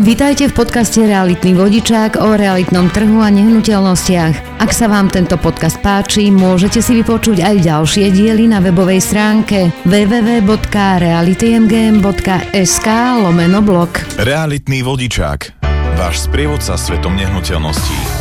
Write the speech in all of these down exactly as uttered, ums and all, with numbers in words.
Vítajte v podcaste Realitný vodičák o realitnom trhu a nehnuteľnostiach. Ak sa vám tento podcast páči, môžete si vypočuť aj ďalšie diely na webovej stránke w w w bodka reality m g m bodka s k lomeno blog. Realitný vodičák. Váš sprievodca svetom nehnuteľností.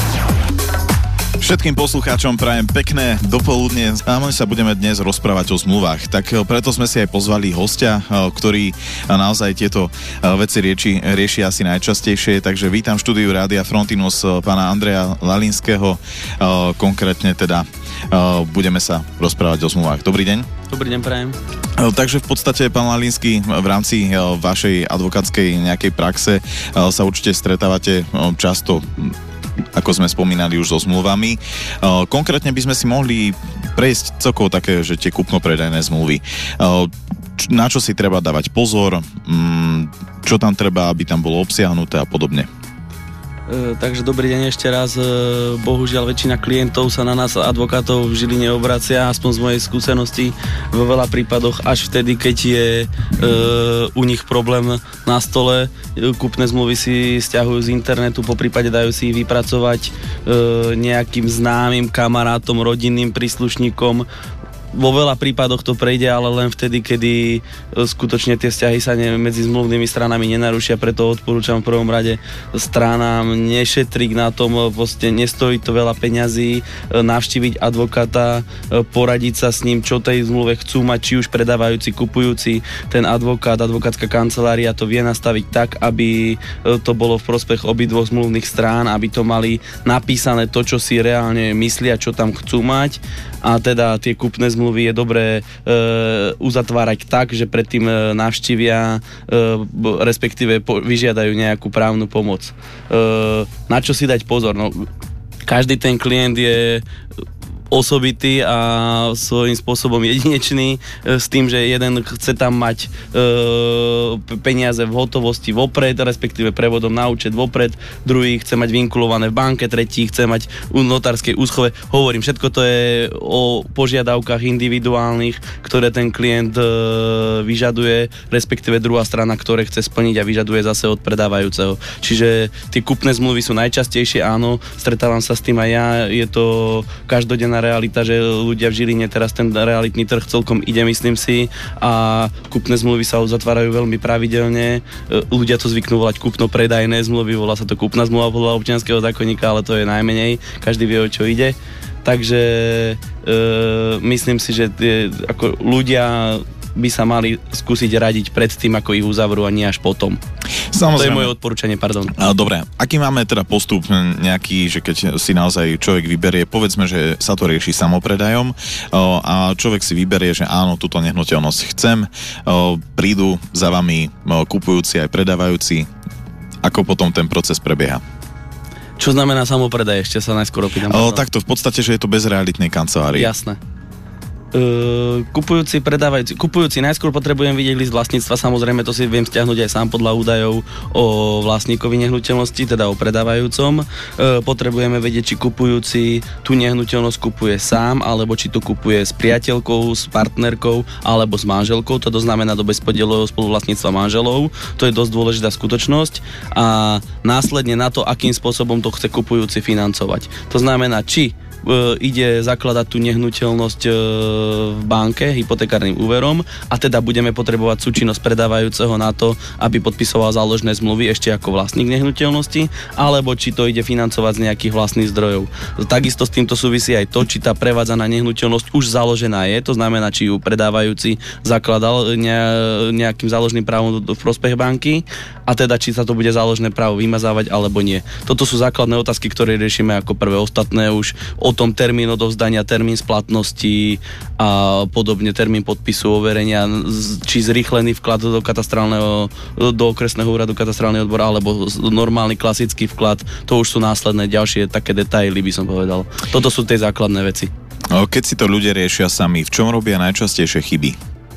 Všetkým poslucháčom prajem pekné dopoludne a my sa budeme dnes rozprávať o zmluvách. Tak preto sme si aj pozvali hostia, ktorý naozaj tieto veci rieši, rieši asi najčastejšie. Takže vítam v štúdiu Rádia Frontinus pána Andreja Lalinského. Konkrétne teda budeme sa rozprávať o zmluvách. Dobrý deň. Dobrý deň, prajem. Takže v podstate, pán Lalinský, v rámci vašej advokátskej nejakej praxe sa určite stretávate často, ako sme spomínali, už so zmluvami. Konkrétne by sme si mohli prejsť celkovo také, že tie kúpno-predajné zmluvy. Na čo si treba dávať pozor, čo tam treba, aby tam bolo obsiahnuté a podobne. Takže dobrý deň ešte raz. Bohužiaľ väčšina klientov sa na nás advokátov v Žiline obracia, aspoň z mojej skúsenosti, vo veľa prípadoch až vtedy, keď je e, u nich problém na stole. Kúpne zmluvy si stiahujú z internetu, poprípade dajú si ich vypracovať e, nejakým známym kamarátom, rodinným príslušníkom. Vo veľa prípadoch to prejde, ale len vtedy, kedy skutočne tie vzťahy sa ne, medzi zmluvnými stranami nenarušia, preto odporúčam v prvom rade stranám nešetriť na tom, proste nestojí to veľa peňazí, navštíviť advokáta, poradiť sa s ním, čo tej zmluve chcú mať, či už predávajúci, kupujúci. Ten advokát, advokátska kancelária to vie nastaviť tak, aby to bolo v prospech obidvoch zmluvných strán, aby to mali napísané to, čo si reálne myslia, čo tam chcú mať, a teda tie kúpne zmluvy je dobré e, uzatvárať tak, že predtým e, navštívia, e, respektíve po, vyžiadajú nejakú právnu pomoc. E, na čo si dať pozor? No, každý ten klient je osobitý a svojím spôsobom jedinečný, s tým, že jeden chce tam mať e, peniaze v hotovosti vopred, respektíve prevodom na účet vopred, druhý chce mať vinkulované v banke, tretí chce mať u notárskej úschove. Hovorím, všetko to je o požiadavkách individuálnych, ktoré ten klient e, vyžaduje, respektíve druhá strana, ktoré chce splniť a vyžaduje zase od predávajúceho. Čiže tie kúpne zmluvy sú najčastejšie, áno, stretávam sa s tým aj ja, je to každodenná realita, že ľudia v Žiline teraz ten realitný trh celkom ide, myslím si, a kúpne zmluvy sa uzatvárajú veľmi pravidelne. Ľudia to zvyknú volať kúpno-predajné zmluvy, volá sa to kúpna zmluva podľa občianskeho zákonníka, ale to je najmenej, každý vie, o čo ide. Takže e, myslím si, že tie, ako ľudia by sa mali skúsiť radiť pred tým, ako ich uzavrú, a nie až potom. Samozrejme. To je moje odporúčanie, pardon. Dobre, aký máme teda postup nejaký, že keď si naozaj človek vyberie, povedzme, že sa to rieši samopredajom a človek si vyberie, že áno, túto nehnuteľnosť chcem, prídu za vami kupujúci aj predávajúci, ako potom ten proces prebieha? Čo znamená samopredaj? Ešte sa najskôr opýtam. O, takto, v podstate, že je to bez realitnej kancelárie. Jasné. Uh, kupujúci, predávajúci. Kupujúci, najskôr potrebujem vidieť list vlastníctva, samozrejme to si viem stiahnuť aj sám podľa údajov o vlastníkovi nehnuteľnosti, teda o predávajúcom. Uh, potrebujeme vedieť, či kupujúci tú nehnuteľnosť kupuje sám, alebo či to kupuje s priateľkou, s partnerkou, alebo s manželkou, to znamená do bezpodielového spoluvlastníctva manželov. To je dosť dôležitá skutočnosť. A následne na to, akým spôsobom to chce kupujúci financovať. To znamená, či ide zakladať tú nehnuteľnosť v banke hypotekárnym úverom, a teda budeme potrebovať súčinnosť predávajúceho na to, aby podpisoval záložné zmluvy ešte ako vlastník nehnuteľnosti, alebo či to ide financovať z nejakých vlastných zdrojov. Takisto s týmto súvisí aj to, či tá prevádzaná nehnuteľnosť už založená je, to znamená, či ju predávajúci zakladal nejakým záložným právom v prospech banky, a teda či sa to bude záložné právo vymazávať alebo nie. Toto sú základné otázky, ktoré riešime ako prvé. Ostatné už o tom termín odovzdania, termín splatnosti a podobne, termín podpisu, overenia, či zrýchlený vklad do katastrálneho, do okresného úradu katastrálny odbor, alebo normálny klasický vklad, to už sú následné ďalšie také detaily, by som povedal. Toto sú tie základné veci. Keď si to ľudia riešia sami, v čom robia najčastejšie chyby?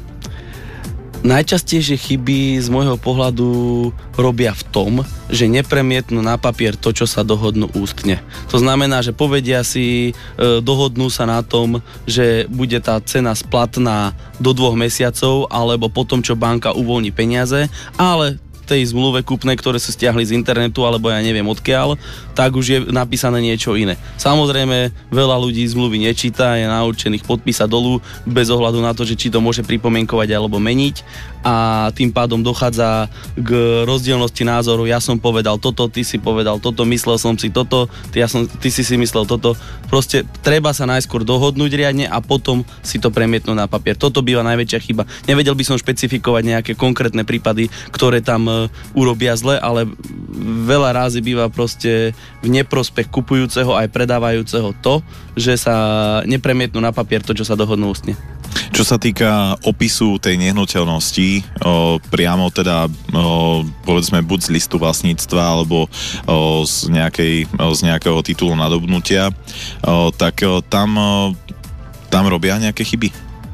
Najčastejšie chyby z môjho pohľadu robia v tom, že nepremietnú na papier to, čo sa dohodnú ústne. To znamená, že povedia si, e, dohodnú sa na tom, že bude tá cena splatná do dvoch mesiacov alebo potom, čo banka uvoľní peniaze, ale tej zmluve kúpnej, ktoré sú stiahli z internetu, alebo ja neviem odkiaľ, tak už je napísané niečo iné. Samozrejme, veľa ľudí zmluvy nečíta, je naučených podpísať dolu, bez ohľadu na to, že či to môže pripomienkovať alebo meniť, a tým pádom dochádza k rozdielnosti názoru. Ja som povedal toto, ty si povedal toto, myslel som si toto, ty, ja som, ty si si myslel toto. Proste treba sa najskôr dohodnúť riadne a potom si to premietnúť na papier. Toto býva najväčšia chyba. Nevedel by som špecifikovať nejaké konkrétne prípady, ktoré tam uh, urobia zle, ale veľa rázy býva proste v neprospech kupujúceho aj predávajúceho to, že sa nepremietnú na papier to, čo sa dohodnú ústne. Čo sa týka opisu tej nehnuteľnosti, o, priamo teda o, povedzme buď z listu vlastníctva alebo o, z, nejakej, o, z nejakého titulu nadobnutia, o, tak o, tam, o, tam robia nejaké chyby?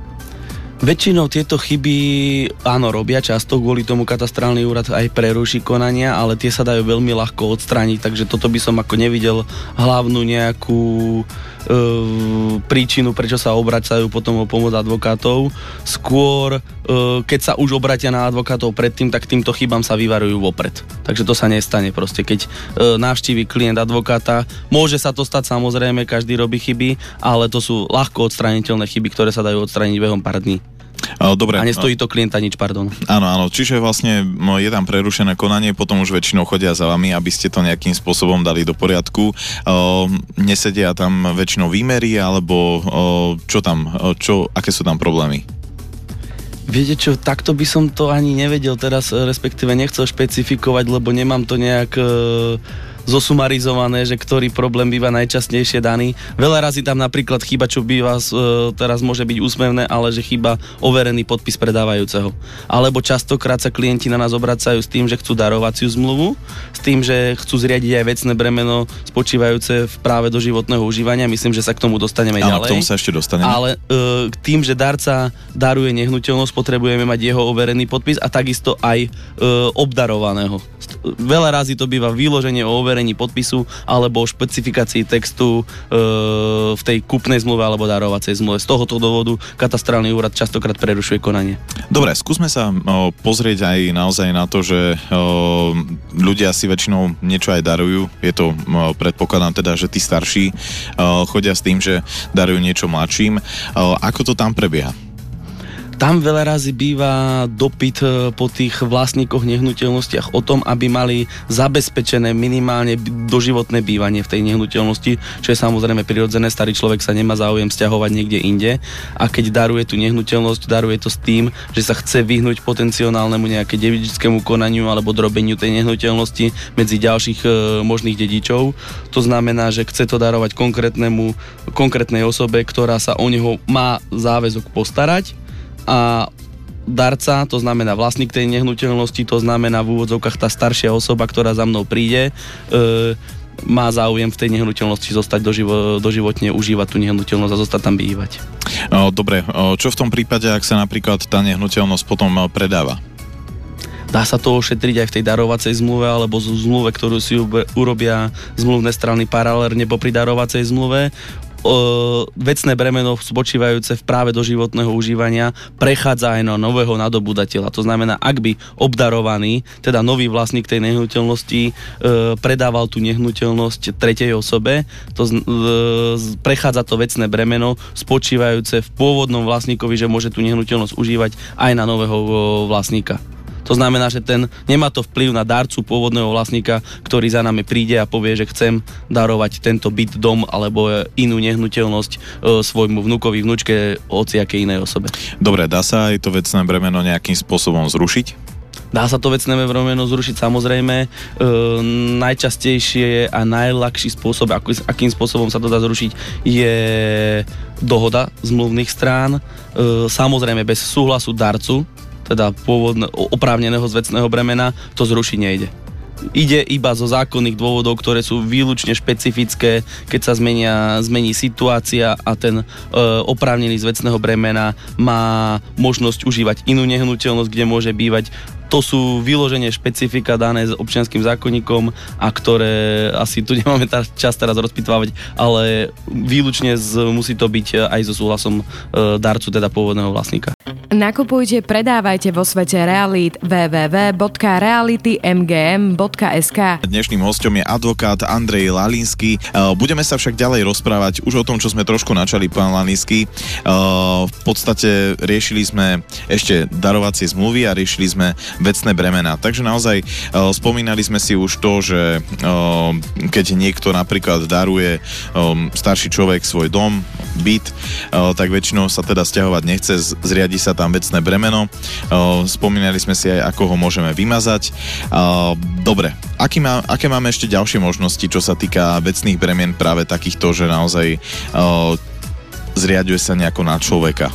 Väčšinou tieto chyby, áno, robia často, kvôli tomu katastrálny úrad aj preruší konania, ale tie sa dajú veľmi ľahko odstrániť, takže toto by som ako nevidel hlavnú nejakú e, príčinu, prečo sa obracajú potom o pomoc advokátov. Skôr, e, keď sa už obratia na advokátov predtým, tak týmto chybám sa vyvarujú vopred. Takže to sa nestane proste. Keď e, navštívi klient advokáta, môže sa to stať, samozrejme, každý robí chyby, ale to sú ľahko odstrániteľné chyby, ktoré sa dajú odstrániť behom pár dní. Dobre. A nestojí to klienta nič, pardon. Áno, áno, čiže vlastne je tam prerušené konanie, potom už väčšinou chodia za vami, aby ste to nejakým spôsobom dali do poriadku. O, nesedia tam väčšinou výmery, alebo o, čo tam, o, čo, aké sú tam problémy? Viete čo, takto by som to ani nevedel teraz, respektíve nechcel špecifikovať, lebo nemám to nejak e, zosumarizované, že ktorý problém býva najčastejšie daný. Veľa razy tam napríklad chyba, čo býva, e, teraz môže byť úsmevné, ale že chyba overený podpis predávajúceho. Alebo častokrát sa klienti na nás obracajú s tým, že chcú darovaciu zmluvu, s tým, že chcú zriadiť aj vecné bremeno spočívajúce v práve do životného užívania. Myslím, že sa k tomu dostaneme Áno, ďalej. K tomu sa ešte dostaneme. Ale e, tým, že darca daruje nehnuteľnosť, potrebujeme mať jeho overený podpis a takisto aj e, obdarovaného. Veľa razy to býva vyloženie o overení podpisu alebo o špecifikácii textu e, v tej kúpnej zmluve alebo darovacej zmluve. Z tohoto dôvodu katastrálny úrad častokrát prerušuje konanie. Dobre, skúsme sa o, pozrieť aj naozaj na to, že o, ľudia si väčšinou niečo aj darujú. Je to, o, predpokladám teda, že tí starší o, chodia s tým, že darujú niečo mladším. O, ako to tam prebieha? Tam veľa razy býva dopyt po tých vlastníkoch nehnuteľnostiach o tom, aby mali zabezpečené minimálne doživotné bývanie v tej nehnuteľnosti, čo je samozrejme prirodzené, starý človek sa nemá záujem sťahovať niekde inde a keď daruje tú nehnuteľnosť, daruje to s tým, že sa chce vyhnúť potenciálnemu nejaké dedičskému konaniu alebo drobeniu tej nehnuteľnosti medzi ďalších e, možných dedičov. To znamená, že chce to darovať konkrétnemu, konkrétnej osobe, ktorá sa o neho má záväzok postarať, a darca, to znamená vlastník tej nehnuteľnosti, to znamená v úvodzovkách tá staršia osoba, ktorá za mnou príde, e, má záujem v tej nehnuteľnosti zostať doživo, doživotne, užívať tú nehnuteľnosť a zostať tam bývať. No, dobre, čo v tom prípade, ak sa napríklad tá nehnuteľnosť potom predáva? Dá sa to ošetriť aj v tej darovacej zmluve alebo z zmluve, ktorú si urobia zmluvné strany paralelne popri darovacej zmluve. O, vecné bremeno spočívajúce v práve do životného užívania prechádza aj na nového nadobúdateľa. To znamená, ak by obdarovaný, teda nový vlastník tej nehnuteľnosti e, predával tú nehnuteľnosť tretej osobe, to e, prechádza to vecné bremeno spočívajúce v pôvodnom vlastníkovi, že môže tú nehnuteľnosť užívať aj na nového e, vlastníka. To znamená, že ten nemá to vplyv na darcu pôvodného vlastníka, ktorý za nami príde a povie, že chcem darovať tento byt, dom alebo inú nehnuteľnosť e, svojmu vnukovi, vnučke, hociakej inej osobe. Dobre, dá sa aj to vecné bremeno nejakým spôsobom zrušiť? Dá sa to vecné bremeno zrušiť, samozrejme. E, najčastejšie a najľahší spôsob, ako, akým spôsobom sa to dá zrušiť, je dohoda zmluvných strán. E, samozrejme bez súhlasu darcu, teda pôvodne, oprávneného z vecného bremena, to zrušiť nejde. Ide iba zo zákonných dôvodov, ktoré sú výlučne špecifické, keď sa zmenia, zmení situácia a ten e, oprávnený z vecného bremena má možnosť užívať inú nehnuteľnosť, kde môže bývať To sú vyloženie špecifika dané s občianskym zákonníkom a ktoré asi tu nemáme čas teraz rozpitvávať, ale výlučne z, musí to byť aj so súhlasom e, darcu, teda pôvodného vlastníka. Nakupujte, predávajte vo svete realít w w w bodka reality m g m bodka s k. Dnešným hosťom je advokát Andrej Lalinský. Budeme sa však ďalej rozprávať už o tom, čo sme trošku načali, pán Lalinský. V podstate riešili sme ešte darovacie zmluvy a riešili sme vecné bremená. Takže naozaj spomínali sme si už to, že keď niekto napríklad daruje starší človek svoj dom, byt, tak väčšinou sa teda sťahovať nechce, zriadi sa tam vecné bremeno. Spomínali sme si aj, ako ho môžeme vymazať. Dobre, aký má, aké máme ešte ďalšie možnosti, čo sa týka vecných bremien práve takýchto, že naozaj zriaďuje sa nejako na človeka?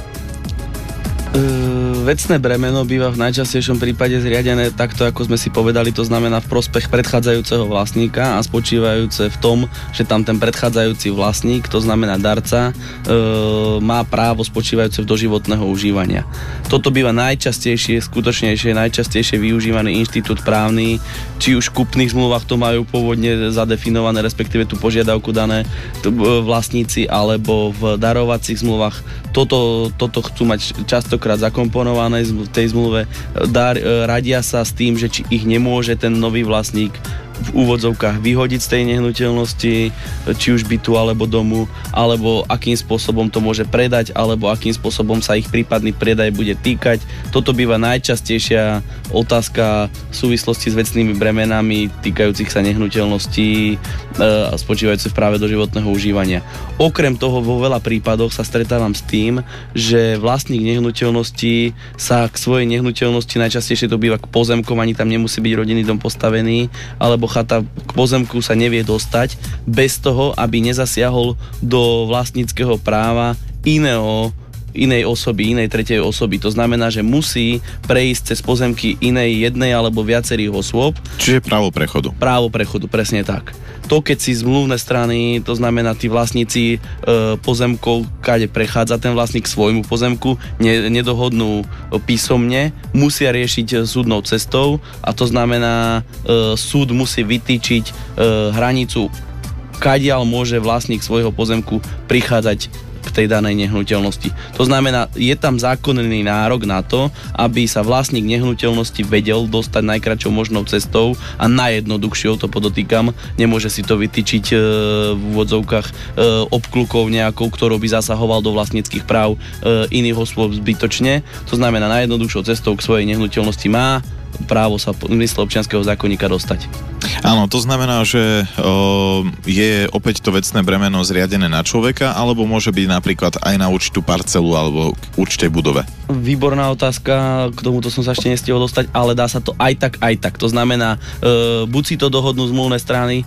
Uh, vecné bremeno býva v najčastejšom prípade zriadené takto, ako sme si povedali, to znamená v prospech predchádzajúceho vlastníka a spočívajúce v tom, že tam ten predchádzajúci vlastník, to znamená darca, uh, má právo spočívajúce v doživotného užívania. Toto býva najčastejšie, skutočnejšie, najčastejšie využívaný inštitút právny, či už v kupných zmluvách to majú pôvodne zadefinované, respektíve tú požiadavku dané vlastníci, alebo v darovacích zmluvách. Toto, toto chcú mať často krát zakomponované v tej zmluve, dar, radia sa s tým, že či ich nemôže ten nový vlastník v úvodzovkách vyhodiť z tej nehnuteľnosti, či už bytu alebo domu, alebo akým spôsobom to môže predať, alebo akým spôsobom sa ich prípadný predaj bude týkať. Toto býva najčastejšia otázka v súvislosti s vecnými bremenami týkajúcich sa nehnuteľností, e, spočívajúce v práve doživotného užívania. Okrem toho vo veľa prípadoch sa stretávam s tým, že vlastník nehnuteľnosti sa k svojej nehnuteľnosti, najčastejšie to býva k pozemkom, ani tam nemusí byť rodinný dom postavený, alebo chata k pozemku sa nevie dostať bez toho, aby nezasiahol do vlastníckeho práva iného inej osoby, inej tretej osoby. To znamená, že musí prejsť cez pozemky inej jednej alebo viacerých osôb. Čiže právo prechodu. Právo prechodu, presne tak. To, keď si zmluvné strany, to znamená tí vlastníci e, pozemkov, kade prechádza ten vlastník k svojmu pozemku, ne, nedohodnú písomne, musia riešiť súdnou cestou a to znamená, e, súd musí vytýčiť e, hranicu, kadiaľ môže vlastník svojho pozemku prichádzať k tej danej nehnuteľnosti. To znamená, je tam zákonný nárok na to, aby sa vlastník nehnuteľnosti vedel dostať najkratšou možnou cestou a najjednoduchšou, to podotýkam, nemôže si to vytýčiť e, v úvodzovkách e, obklukou nejakou, ktorou by zasahoval do vlastníckych práv e, iných osôb zbytočne. To znamená, najjednoduchšou cestou k svojej nehnuteľnosti má právo sa v zmysle občianskeho zákonníka dostať. Áno, to znamená, že o, je opäť to vecné bremeno zriadené na človeka, alebo môže byť napríklad aj na určitú parcelu alebo k určitej budove? Výborná otázka, k tomuto som sa ešte nestihol dostať, ale dá sa to aj tak, aj tak. To znamená, e, buď si to dohodnú zmluvné strany e,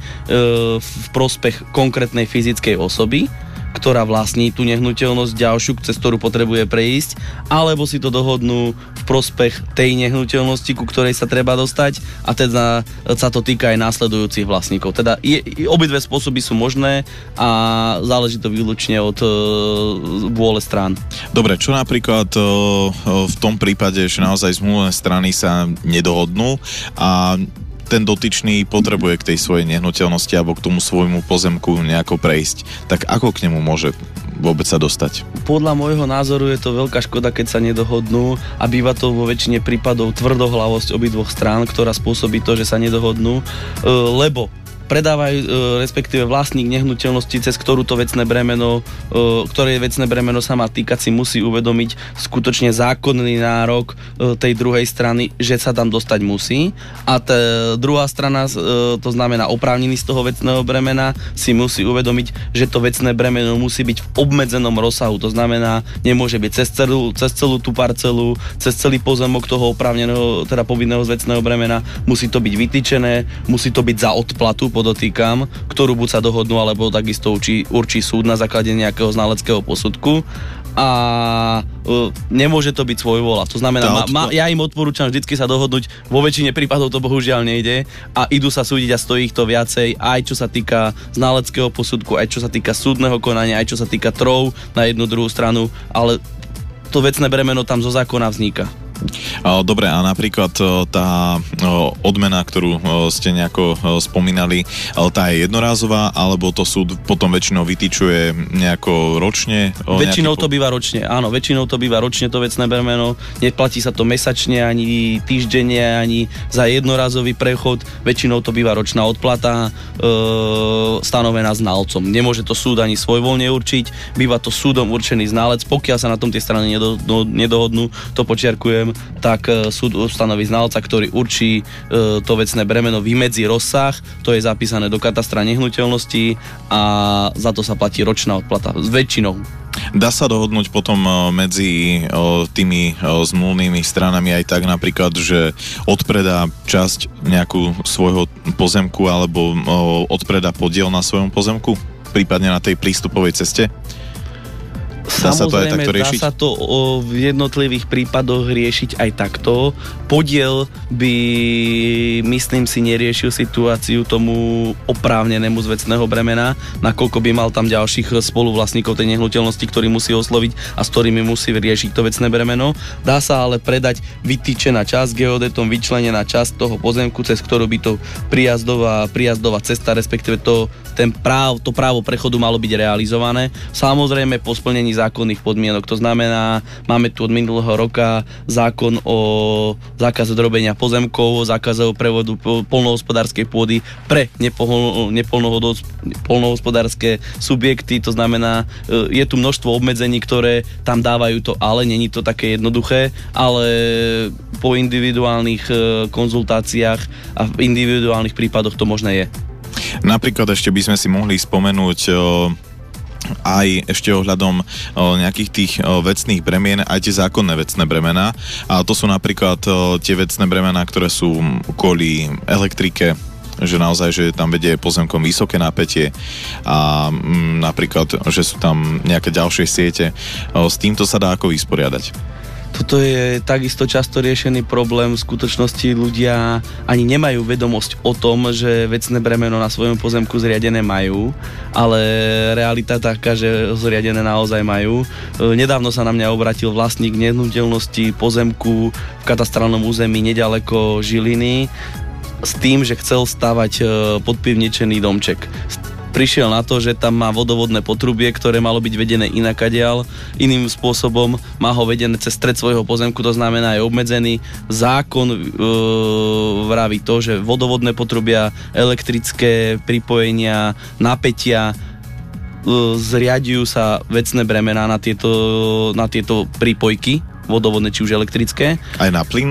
v prospech konkrétnej fyzickej osoby, ktorá vlastní tú nehnuteľnosť ďalšiu, cez ktorú potrebuje prejsť, alebo si to dohodnú v prospech tej nehnuteľnosti, ku ktorej sa treba dostať a teda sa to týka aj následujúcich vlastníkov. Teda je, obidve spôsoby sú možné a záleží to výlučne od e, vôle strán. Dobre, čo napríklad e, v tom prípade, že naozaj zmluvné strany sa nedohodnú a ten dotyčný potrebuje k tej svojej nehnuteľnosti alebo k tomu svojmu pozemku nejako prejsť, tak ako k nemu môže vôbec sa dostať? Podľa môjho názoru je to veľká škoda, keď sa nedohodnú a býva to vo väčšine prípadov tvrdohlavosť obidvoch strán, ktorá spôsobí to, že sa nedohodnú, lebo predávajú, respektíve vlastník nehnuteľnosti, cez ktorú to vecné bremeno, ktoré vecné bremeno sa má týkať, si musí uvedomiť skutočne zákonný nárok tej druhej strany, že sa tam dostať musí a tá druhá strana, to znamená oprávnený z toho vecného bremena, si musí uvedomiť, že to vecné bremeno musí byť v obmedzenom rozsahu, to znamená, nemôže byť cez celú, cez celú tú parcelu, cez celý pozemok toho oprávneného, teda povinného z vecného bremena, musí to byť vytýčené, musí to byť za odplatu, podotýkam, ktorú buď sa dohodnú, alebo takisto určí, určí súd na základe nejakého znaleckého posudku a uh, nemôže to byť svojvoľa. To znamená, ma, ma, ja im odporúčam vždycky sa dohodnúť, vo väčšine prípadov to bohužiaľ nejde a idú sa súdiť a stojí ich to viacej, aj čo sa týka znaleckého posudku, aj čo sa týka súdneho konania, aj čo sa týka trov na jednu druhú stranu, ale to vecné bremeno tam zo zákona vzniká. Dobre, a napríklad tá odmena, ktorú ste nejako spomínali, tá je jednorázová, alebo to súd potom väčšinou vytýčuje nejako ročne? Väčšinou nejaký... to býva ročne, áno, väčšinou to býva ročne to vecné bremeno, neplatí sa to mesačne, ani týždenne, ani za jednorázový prechod, väčšinou to býva ročná odplata e, stanovená znalcom. Nemôže to súd ani svojvoľne určiť, býva to súdom určený znalec, pokiaľ sa na tom tie strany nedo, no, nedohodnú, to počiarkujem, tak súd ustanoví znalca, ktorý určí e, to vecné bremeno, vymedzí rozsah, to je zapísané do katastra nehnuteľností a za to sa platí ročná odplata. S väčšinou. Dá sa dohodnúť potom medzi tými zmluvnými stranami aj tak napríklad, že odpredá časť nejakú svojho pozemku alebo odpredá podiel na svojom pozemku, prípadne na tej prístupovej ceste? Dá sa to aj takto riešiť? Dá sa to o, v jednotlivých prípadoch riešiť aj takto. Podiel by, myslím si, neriešil situáciu tomu oprávnenému z vecného bremena, nakoľko by mal tam ďalších spoluvlastníkov tej nehnuteľnosti, ktorý musí osloviť a s ktorými musí riešiť to vecné bremeno. Dá sa ale predať vytýčená časť geodetom, vyčlenená časť toho pozemku, cez ktorú by to prijazdová, prijazdová cesta, respektíve to, ten práv, to právo prechodu malo byť realizované. Samozrejme po splnení zákonných podmienok. To znamená, máme tu od minulého roka zákon o zákaze drobenia pozemkov, zákaze o prevodu poľnohospodárskej pôdy pre nepolnohospodárske subjekty. To znamená, je tu množstvo obmedzení, ktoré tam dávajú to, ale není to také jednoduché, ale po individuálnych konzultáciách a v individuálnych prípadoch to možné je. Napríklad ešte by sme si mohli spomenúť aj ešte ohľadom o, nejakých tých o, vecných bremien, aj tie zákonné vecné bremená. A to sú napríklad o, tie vecné bremená, ktoré sú kvôli elektrike, že naozaj, že tam vedie pozemkom vysoké napätie a m, napríklad, že sú tam nejaké ďalšie siete. O, s týmto sa dá ako vysporiadať? Toto je takisto často riešený problém. V skutočnosti ľudia ani nemajú vedomosť o tom, že vecné bremeno na svojom pozemku zriadené majú, ale realita taká, že zriadené naozaj majú. Nedávno sa na mňa obratil vlastník nehnuteľnosti pozemku v katastrálnom území nedaleko Žiliny s tým, že chcel stavať podpivničený domček. Prišiel na to, že tam má vodovodné potrubie, ktoré malo byť vedené inakadiaľ, iným spôsobom, má ho vedené cez stred svojho pozemku, to znamená je obmedzený. Zákon e, vraví to, že vodovodné potrubia, elektrické pripojenia, napätia, e, zriaďujú sa vecné bremená na tieto, na tieto prípojky, vodovodné či už elektrické. Aj na plyn?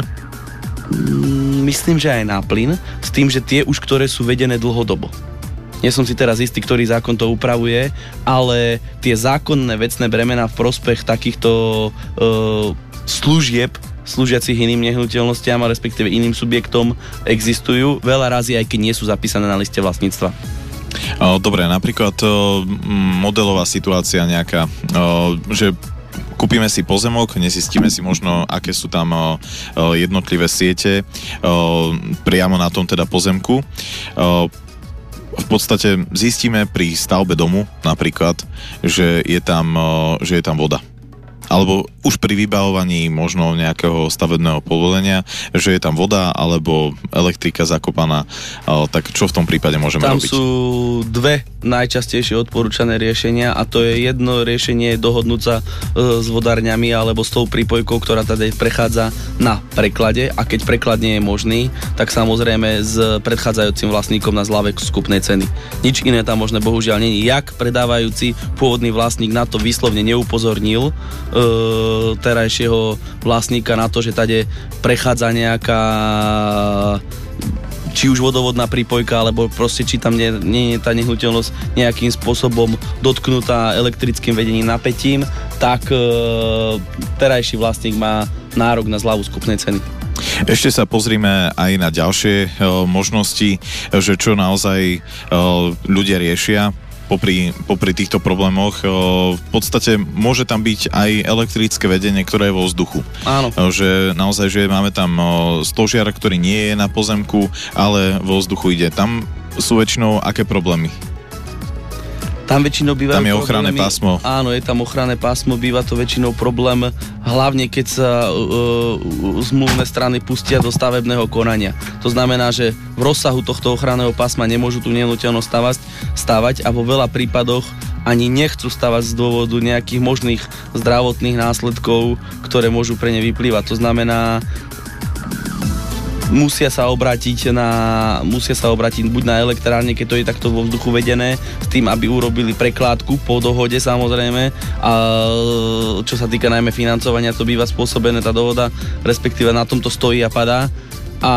Myslím, že aj na plyn, s tým, že tie už, ktoré sú vedené dlhodobo. Nie som si teraz istý, ktorý zákon to upravuje, ale tie zákonné vecné bremená v prospech takýchto e, služieb, slúžiacich iným nehnuteľnostiam a respektíve iným subjektom existujú, veľa razy aj keď nie sú zapísané na liste vlastníctva. Dobre, napríklad modelová situácia nejaká, že kúpime si pozemok, nezistíme si možno, aké sú tam jednotlivé siete priamo na tom teda pozemku. V podstate zistíme pri stavbe domu napríklad, že je tam, že je tam voda. Alebo už pri vybavovaní možno nejakého stavebného povolenia, že je tam voda alebo elektrika zakopaná, tak čo v tom prípade môžeme tam robiť? Tam sú dve najčastejšie odporúčané riešenia a to je jedno riešenie dohodnúť sa e, s vodárňami alebo s tou prípojkou, ktorá teda prechádza na preklade a keď preklad nie je možný, tak samozrejme s predchádzajúcim vlastníkom na zľave skupnej ceny. Nič iné tam možné bohužiaľ nie je. Jak predávajúci pôvodný vlastník na to výslovne neupozornil e, terajšieho vlastníka na to, že tade prechádza nejaká či už vodovodná prípojka, alebo proste či tam nie, nie je tá nehnuteľnosť nejakým spôsobom dotknutá elektrickým vedením napätím, tak e, terajší vlastník má nárok na zľavu skupnej ceny. Ešte sa pozrime aj na ďalšie e, možnosti, že čo naozaj e, ľudia riešia. Popri, popri týchto problémoch v podstate môže tam byť aj elektrické vedenie, ktoré je vo vzduchu. Áno. Že naozaj, že máme tam stožiar, ktorý nie je na pozemku, ale vo vzduchu ide. Tam sú väčšinou aké problémy? Tam väčšinou bývajú Tam je ochranné problémy, pásmo. Áno, je tam ochranné pásmo, býva to väčšinou problém, hlavne keď sa uh, zmluvné strany pustia do stavebného konania. To znamená, že v rozsahu tohto ochranného pásma nemôžu tú nehnuteľnosť stavať, stavať a vo veľa prípadoch ani nechcú stavať z dôvodu nejakých možných zdravotných následkov, ktoré môžu pre ne vyplývať. To znamená, musia sa obrátiť na, musia sa obrátiť buď na elektrárne, keď to je takto vo vzduchu vedené, s tým, aby urobili prekládku po dohode samozrejme, a čo sa týka najmä financovania, to býva spôsobené tá dohoda, respektíve na tomto stojí a padá. A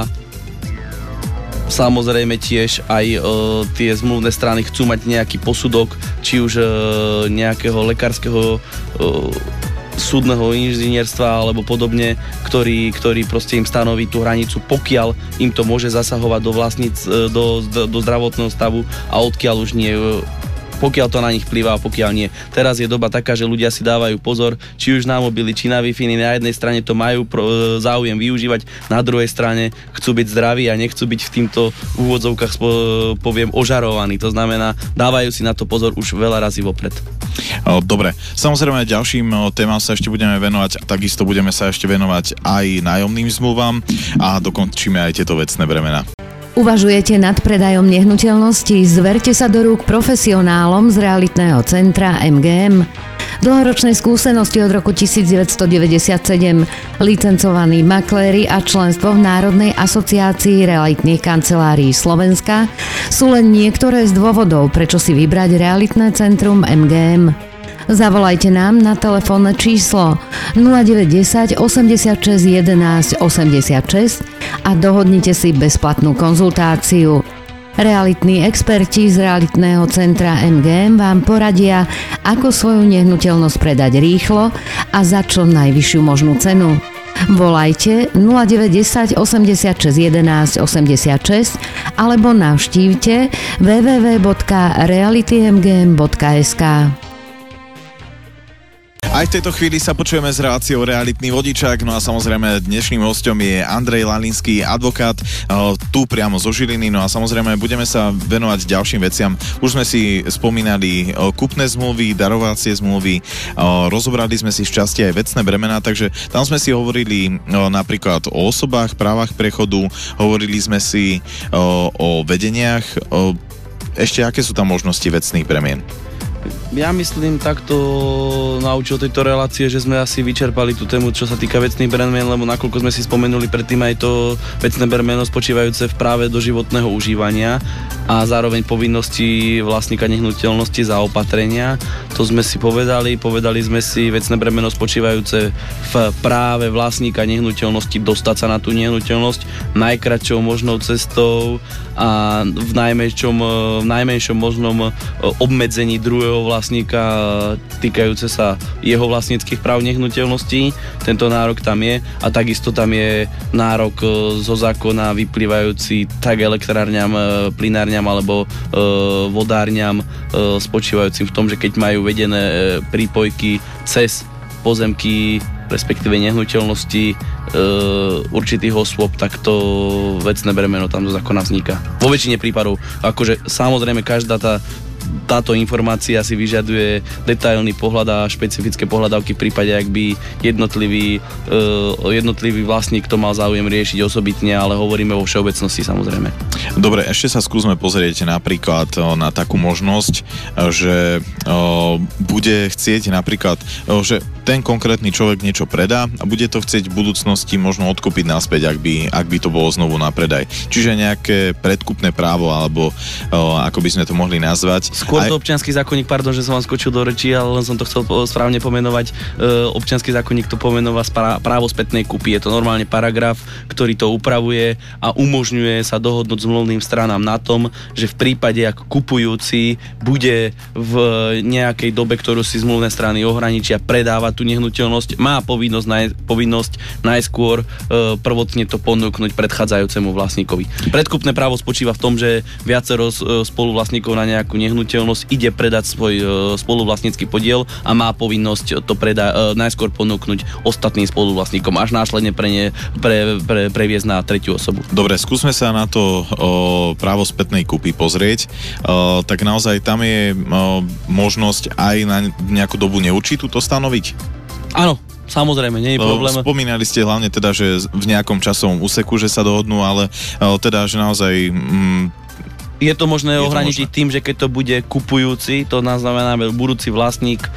samozrejme tiež aj e, tie zmluvné strany chcú mať nejaký posudok, či už e, nejakého lekárskeho e, súdneho inžinierstva alebo podobne, ktorý, ktorý proste im stanoví tú hranicu, pokiaľ im to môže zasahovať do vlastníc, do, do, do zdravotného stavu a odkiaľ už nie, pokiaľ to na nich vplýva a pokiaľ nie. Teraz je doba taká, že ľudia si dávajú pozor, či už na mobily, či na Wi-Fi, na jednej strane to majú pro, záujem využívať, na druhej strane chcú byť zdraví a nechcú byť v týmto úvodzovkách spo, poviem ožarovaní. To znamená, dávajú si na to pozor už veľa razy vopred. Dobre, samozrejme ďalším témam sa ešte budeme venovať, takisto budeme sa ešte venovať aj nájomným zmluvám a dokončíme aj tieto vecné bremená. Uvažujete nad predajom nehnuteľností? Zverte sa do rúk profesionálom z realitného centra em gé em. Dlhoročné skúsenosti od roku devätnásťstodeväťdesiatsedem, licencovaní makléri a členstvo v Národnej asociácii realitných kancelárií Slovenska sú len niektoré z dôvodov, prečo si vybrať realitné centrum em gé em. Zavolajte nám na telefónne číslo nula deväť desať osemdesiatšesť jedenásť osemdesiatšesť a dohodnite si bezplatnú konzultáciu. Realitní experti z realitného centra em gé em vám poradia, ako svoju nehnuteľnosť predať rýchlo a za čo najvyššiu možnú cenu. Volajte nula deväť desať osemdesiatšesť jedenásť osemdesiatšesť alebo navštívte w w w bodka reality m g m bodka es ka. Aj v tejto chvíli sa počujeme s reláciou Realitný vodičák, no a samozrejme dnešným hosťom je Andrej Lalinský, advokát, tu priamo zo Žiliny, no a samozrejme budeme sa venovať ďalším veciam. Už sme si spomínali kúpne zmluvy, darovacie zmluvy, rozobrali sme si v časti aj vecné bremená, takže tam sme si hovorili napríklad o osobách, právach prechodu, hovorili sme si o vedeniach. Ešte aké sú tam možnosti vecných bremien? Ja myslím takto na účel tejto relácie, že sme asi vyčerpali tú tému, čo sa týka vecných bremien, lebo nakoľko sme si spomenuli predtým aj to vecné bremeno spočívajúce v práve do životného užívania a zároveň povinnosti vlastníka nehnuteľnosti za opatrenia. To sme si povedali, povedali sme si vecné bremeno spočívajúce v práve vlastníka nehnuteľnosti dostať sa na tú nehnuteľnosť najkratšou možnou cestou a v najmenšom, v najmenšom možnom obmedzení druhého vlastníka týkajúce sa jeho vlastníckych práv nehnuteľností. Tento nárok tam je a takisto tam je nárok zo zákona vyplývajúci tak elektrárňam, plynárňam alebo e, vodárňam e, spočívajúcim v tom, že keď majú vedené e, prípojky cez pozemky respektíve nehnuteľnosti e, určitých osôb, tak to vecné bremeno tam zo zákona vzniká. Vo väčšine prípadov, akože samozrejme každá tá táto informácia si vyžaduje detailný pohľad a špecifické pohľadávky v prípade, ak by jednotlivý, uh, jednotlivý vlastník to mal záujem riešiť osobitne, ale hovoríme vo všeobecnosti samozrejme. Dobre, ešte sa skúsme pozrieť napríklad na takú možnosť, že uh, bude chcieť napríklad, uh, že ten konkrétny človek niečo predá a bude to chcieť v budúcnosti možno odkúpiť naspäť, ak by, ak by to bolo znovu na predaj. Čiže nejaké predkupné právo, alebo uh, ako by sme to mohli nazvať. Skôr to občiansky zákonník, pardon, že som vám skočil do rečí, ale len som to chcel správne pomenovať. E, občiansky zákonník to pomenúva právo spätnej kúpy. Je to normálne paragraf, ktorý to upravuje a umožňuje sa dohodnúť zmluvným stranám na tom, že v prípade, ak kupujúci bude v nejakej dobe, ktorú si zmluvné strany ohraničia, predávať tú nehnuteľnosť, má povinnosť, naj, povinnosť najskôr e, prvotne to ponúknuť predchádzajúcemu vlastníkovi. Predkupné právo spočíva v tom, že viacero spoluvlastníkov na nejakú nehnuteľnosť ide predať svoj e, spoluvlastnícky podiel a má povinnosť to preda- e, najskôr ponúknuť ostatným spoluvlastníkom, až následne pre ne, pre, pre, previesť na tretiu osobu. Dobre, skúsme sa na to o, právo spätnej kúpy pozrieť, o, tak naozaj tam je o, možnosť aj na nejakú dobu neurčitú to stanoviť? Áno, samozrejme, nie je problém. Spomínali ste hlavne teda, že v nejakom časovom úseku, že sa dohodnú, ale o, teda, že naozaj... Mm, je to možné je ohraničiť to možné. tým, že keď to bude kupujúci, to znamená, že budúci vlastník e,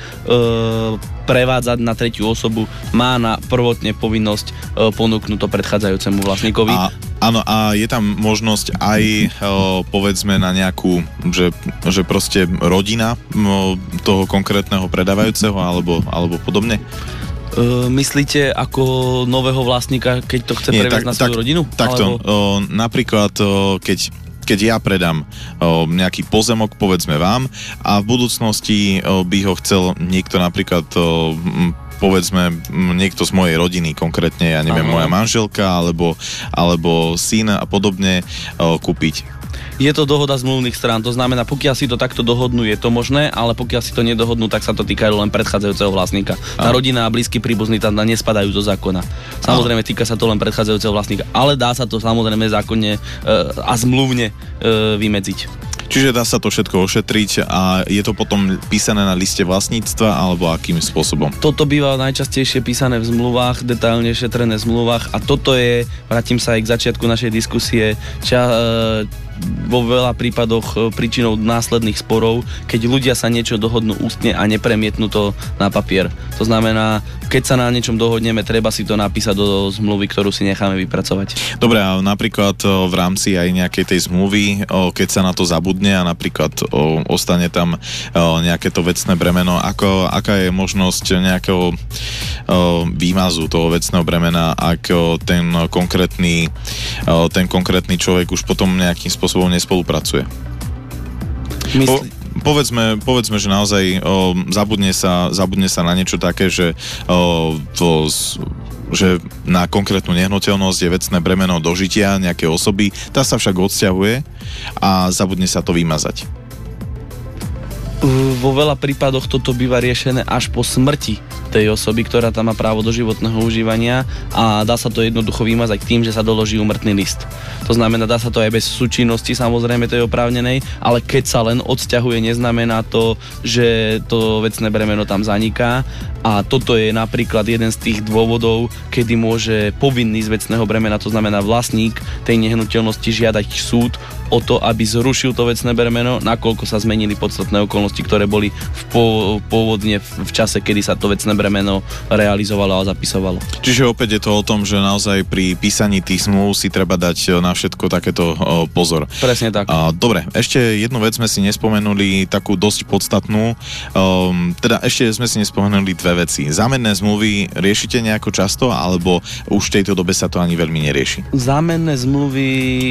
prevádzať na tretiu osobu, má na prvotne povinnosť e, ponúknuť to predchádzajúcemu vlastníkovi. A, áno, a je tam možnosť aj e, povedzme na nejakú, že, že proste rodina e, toho konkrétneho predávajúceho alebo, alebo podobne? Uh, myslíte ako nového vlastníka, keď to chce previesť na svoju tak, rodinu? Takto, o, napríklad o, keď, keď ja predám o, nejaký pozemok, povedzme vám, a v budúcnosti o, by ho chcel niekto napríklad o, m, povedzme m, niekto z mojej rodiny, konkrétne, ja neviem, Aha. moja manželka alebo, alebo syn a podobne o, kúpiť. Je to dohoda zmluvných strán, to znamená, pokiaľ si to takto dohodnú, je to možné, ale pokiaľ si to nedohodnú, tak sa to týka len predchádzajúceho vlastníka. Tá rodina a blízky príbuzní tam nespadajú do zákona. Samozrejme, týka sa to len predchádzajúceho vlastníka, ale dá sa to samozrejme zákonne e, a zmluvne e, vymedziť. Čiže dá sa to všetko ošetriť a je to potom písané na liste vlastníctva alebo akým spôsobom? Toto býva najčastejšie písané v zmluvách, detailne šetrené v zmluvách a toto je, vrátim sa aj k začiatku našej diskusie, ča, vo veľa prípadoch príčinou následných sporov, keď ľudia sa niečo dohodnú ústne a nepremietnú to na papier. To znamená, keď sa na niečom dohodneme, treba si to napísať do zmluvy, ktorú si necháme vypracovať. Dobre, a napríklad v rámci aj nejakej tej zmluvy, keď sa na to zabudne a napríklad ostane tam nejaké to vecné bremeno, ako, aká je možnosť nejakého výmazu toho vecného bremena, ak ten konkrétny, ten konkrétny človek už potom nejakým spôsobom nespolupracuje? Po, povedzme, povedzme, že naozaj o, zabudne, sa, zabudne sa na niečo také, že, o, to, že na konkrétnu nehnuteľnosť je vecné bremeno dožitia nejakej osoby, tá sa však odsťahuje a zabudne sa to vymazať. Vo veľa prípadoch toto býva riešené až po smrti tej osoby, ktorá tam má právo do životného užívania a dá sa to jednoducho vymazať tým, že sa doloží úmrtný list. To znamená, dá sa to aj bez súčinnosti, samozrejme tej oprávnenej, ale keď sa len odsťahuje, neznamená to, že to vecné bremeno tam zaniká a toto je napríklad jeden z tých dôvodov, kedy môže povinný z vecného bremena, to znamená vlastník tej nehnuteľnosti žiadať súd o to, aby zrušil to vecné bremeno, nakoľko sa zmenili podstatné okolnosti, ktoré boli v pôvodne v čase, kedy sa to vecné bremeno realizovalo a zapisovalo. Čiže opäť je to o tom, že naozaj pri písaní tých zmluv si treba dať na všetko takéto o, pozor. Presne tak. A, dobre, ešte jednu vec sme si nespomenuli, takú dosť podstatnú. Um, teda ešte sme si nespomenuli dve veci. Zámenné zmluvy riešite nejako často, alebo už v tejto dobe sa to ani veľmi nerieši? Zámenné zmluvy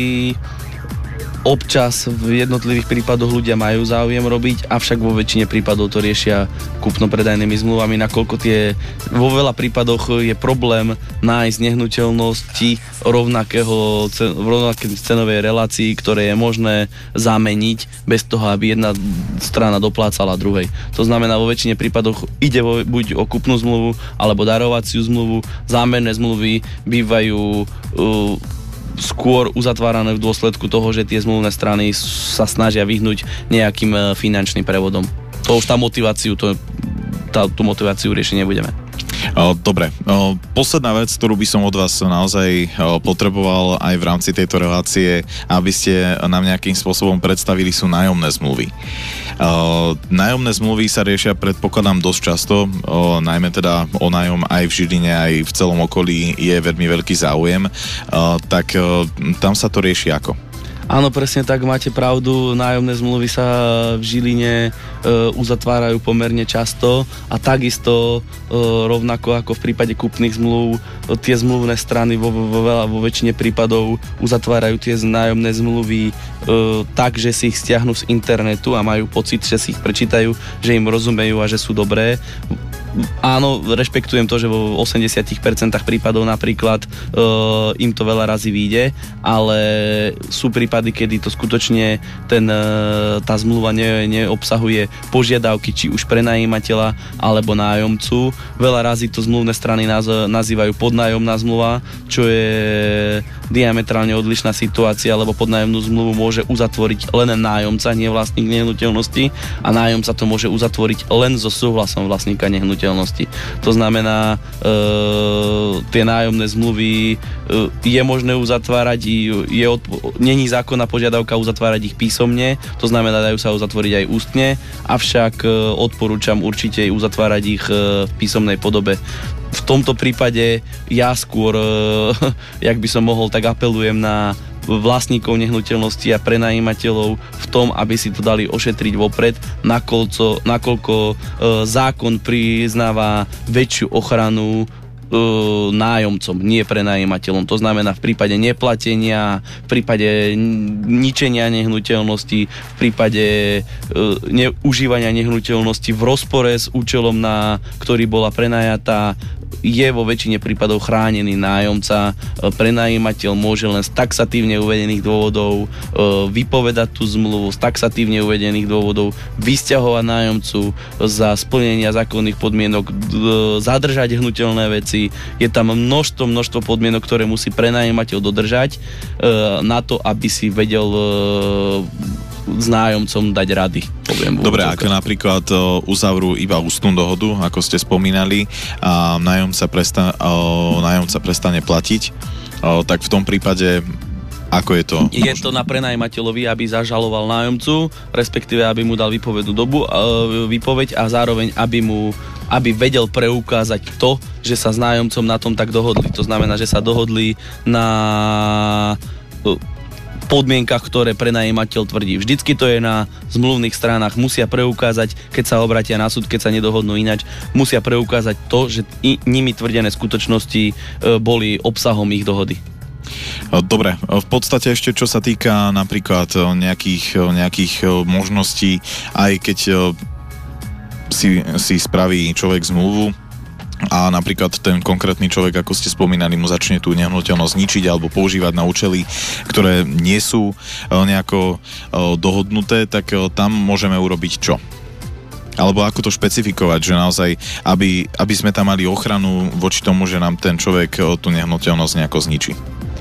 občas v jednotlivých prípadoch ľudia majú záujem robiť, avšak vo väčšine prípadov to riešia kúpno-predajnými zmluvami, nakoľko tie, vo veľa prípadoch je problém nájsť nehnuteľnosti rovnakého, v rovnakej cenovej relácii, ktoré je možné zameniť bez toho, aby jedna strana doplácala druhej. To znamená, vo väčšine prípadoch ide buď o kúpnu zmluvu alebo darovaciu zmluvu. Zámenné zmluvy bývajú uh, skôr uzatvárané v dôsledku toho, že tie zmluvné strany sa snažia vyhnúť nejakým finančným prevodom. To už tá motiváciu, to, tá, tú motiváciu riešiť nebudeme. Dobre, posledná vec, ktorú by som od vás naozaj potreboval aj v rámci tejto relácie, aby ste nám nejakým spôsobom predstavili, sú nájomné zmluvy. Nájomné zmluvy sa riešia, predpokladám, dosť často, najmä teda o nájom aj v Žiline, aj v celom okolí je veľmi veľký záujem, tak tam sa to rieši ako? Áno, presne tak, máte pravdu, nájomné zmluvy sa v Žiline e, uzatvárajú pomerne často a takisto e, rovnako ako v prípade kúpnych zmluv, e, tie zmluvné strany vo, vo, vo, vo väčšine prípadov uzatvárajú tie nájomné zmluvy e, tak, že si ich stiahnu z internetu a majú pocit, že si ich prečítajú, že im rozumejú a že sú dobré. Áno, rešpektujem to, že vo osemdesiat percent prípadov napríklad e, im to veľa razy vyjde, ale sú prípady, kedy to skutočne ten, e, tá zmluva ne, neobsahuje požiadavky či už prenajímateľa alebo nájomcu. Veľa razy to zmluvné strany naz, nazývajú podnájomná zmluva, čo je diametrálne odlišná situácia, lebo podnájomnú zmluvu môže uzatvoriť len nájomca, nie vlastník nehnuteľnosti, a nájomca to môže uzatvoriť len so súhlasom vlastníka nehnuteľnosti. To znamená, e, tie nájomné zmluvy e, je možné uzatvárať, je od, není zákonná požiadavka uzatvárať ich písomne, to znamená, dajú sa uzatvoriť aj ústne, avšak e, odporúčam určite uzatvárať ich e, v písomnej podobe. V tomto prípade ja skôr, e, jak by som mohol, tak apelujem na vlastníkov nehnuteľnosti a prenajímateľov v tom, aby si to dali ošetriť vopred, nakoľko, nakoľko e, zákon priznáva väčšiu ochranu nájomcom, nie prenajímateľom. To znamená v prípade neplatenia, v prípade ničenia nehnuteľnosti, v prípade e, neužívania nehnuteľnosti v rozpore s účelom, na ktorý bola prenajatá, je vo väčšine prípadov chránený nájomca. Prenajímateľ môže len z taxatívne uvedených dôvodov vypovedať tú zmluvu, z taxatívne uvedených dôvodov vysťahovať nájomcu za splnenia zákonných podmienok, zadržať hnuteľné veci. Je tam množstvo, množstvo podmienok, ktoré musí prenajímateľ dodržať na to, aby si vedel s nájomcom dať rady. Poviem, dobre, ak napríklad o, uzavrú iba ústnu dohodu, ako ste spomínali, a nájomca, presta- o, nájomca prestane platiť, o, tak v tom prípade ako je to? Je to na prenajímateľovi, aby zažaloval nájomcu, respektíve aby mu dal výpovednú dobu, e, výpoveď a zároveň aby mu aby vedel preukázať to, že sa s nájomcom na tom tak dohodli. To znamená, že sa dohodli na podmienkach, ktoré prenajímateľ tvrdí. Vždycky to je na zmluvných stranách. Musia preukázať, keď sa obratia na súd, keď sa nedohodnú ináč, musia preukázať to, že i, nimi tvrdené skutočnosti e, boli obsahom ich dohody. Dobre, v podstate ešte čo sa týka napríklad nejakých, nejakých možností, aj keď si, si spraví človek zmluvu a napríklad ten konkrétny človek, ako ste spomínali, mu začne tú nehnuteľnosť ničiť alebo používať na účely, ktoré nie sú nejako dohodnuté, tak tam môžeme urobiť čo? Alebo ako to špecifikovať, že naozaj, aby, aby sme tam mali ochranu voči tomu, že nám ten človek tú nehnuteľnosť nejako zničí?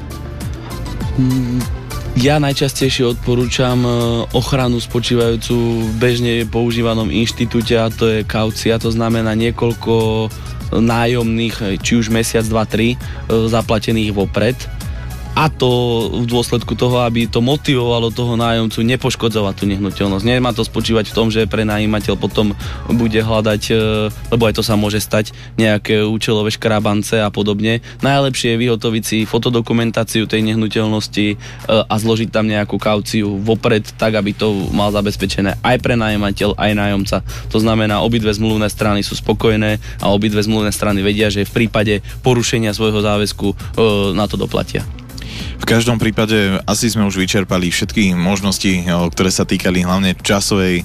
Ja najčastejšie odporúčam ochranu spočívajúcu v bežne používanom inštitúte, a to je kaucia, to znamená niekoľko nájomných, či už mesiac, dva, tri, zaplatených vopred. A to v dôsledku toho, aby to motivovalo toho nájomcu nepoškodzovať tú nehnuteľnosť. Nemá to spočívať v tom, že prenajímateľ potom bude hľadať, lebo aj to sa môže stať, nejaké účelové škrabance a podobne. Najlepšie je vyhotoviť si fotodokumentáciu tej nehnuteľnosti a zložiť tam nejakú kauciu vopred, tak aby to mal zabezpečené aj prenajímateľ, aj nájomca. To znamená, obidve zmluvné strany sú spokojné a obidve zmluvné strany vedia, že v prípade porušenia svojho záväzku na to doplatia. V každom prípade asi sme už vyčerpali všetky možnosti, ktoré sa týkali hlavne časovej,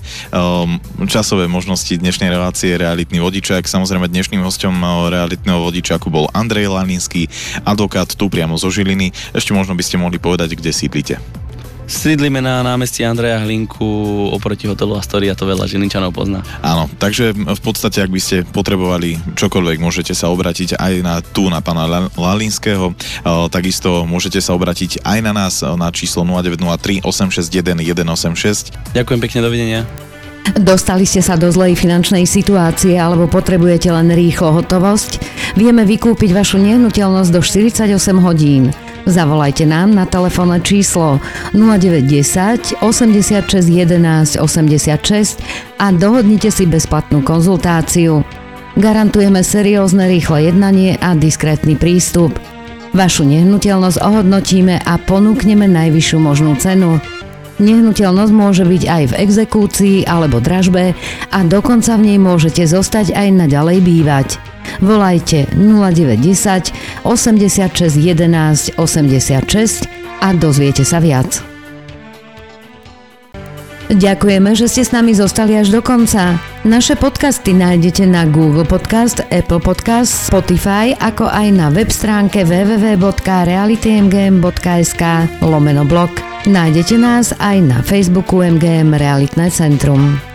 časové možnosti dnešnej relácie Realitný vodičák. Samozrejme dnešným hosťom Realitného vodičáku bol Andrej Lalinský, advokát tu priamo zo Žiliny. Ešte možno by ste mohli povedať, kde sídlite. Sídlime na námestí Andreja Hlinku oproti hotelu Astoria, to veľa Žilinčanov pozná. Áno, takže v podstate, ak by ste potrebovali čokoľvek, môžete sa obrátiť aj na tu, na pána Lalinského, takisto môžete sa obrátiť aj na nás na číslo nula deväť nula tri osem šesť jeden jeden osem šesť. Ďakujem pekne, dovidenia. Dostali ste sa do zlej finančnej situácie alebo potrebujete len rýchlo hotovosť? Vieme vykúpiť vašu nehnuteľnosť do štyridsaťosem hodín. Zavolajte nám na telefónne číslo nula deväť jeden nula osemdesiatšesť jedenásť osemdesiatšesť a dohodnite si bezplatnú konzultáciu. Garantujeme seriózne rýchle jednanie a diskrétny prístup. Vašu nehnuteľnosť ohodnotíme a ponúkneme najvyššiu možnú cenu. Nehnuteľnosť môže byť aj v exekúcii alebo dražbe a dokonca v nej môžete zostať aj naďalej bývať. Volajte nula deväť jeden nula osemdesiatšesť jedenásť osemdesiatšesť a dozviete sa viac. Ďakujeme, že ste s nami zostali až do konca. Naše podcasty nájdete na Google Podcast, Apple Podcast, Spotify, ako aj na web stránke w w w bodka reality m g m bodka s k lomeno blog. Nájdete nás aj na Facebooku em gé em Realitné centrum.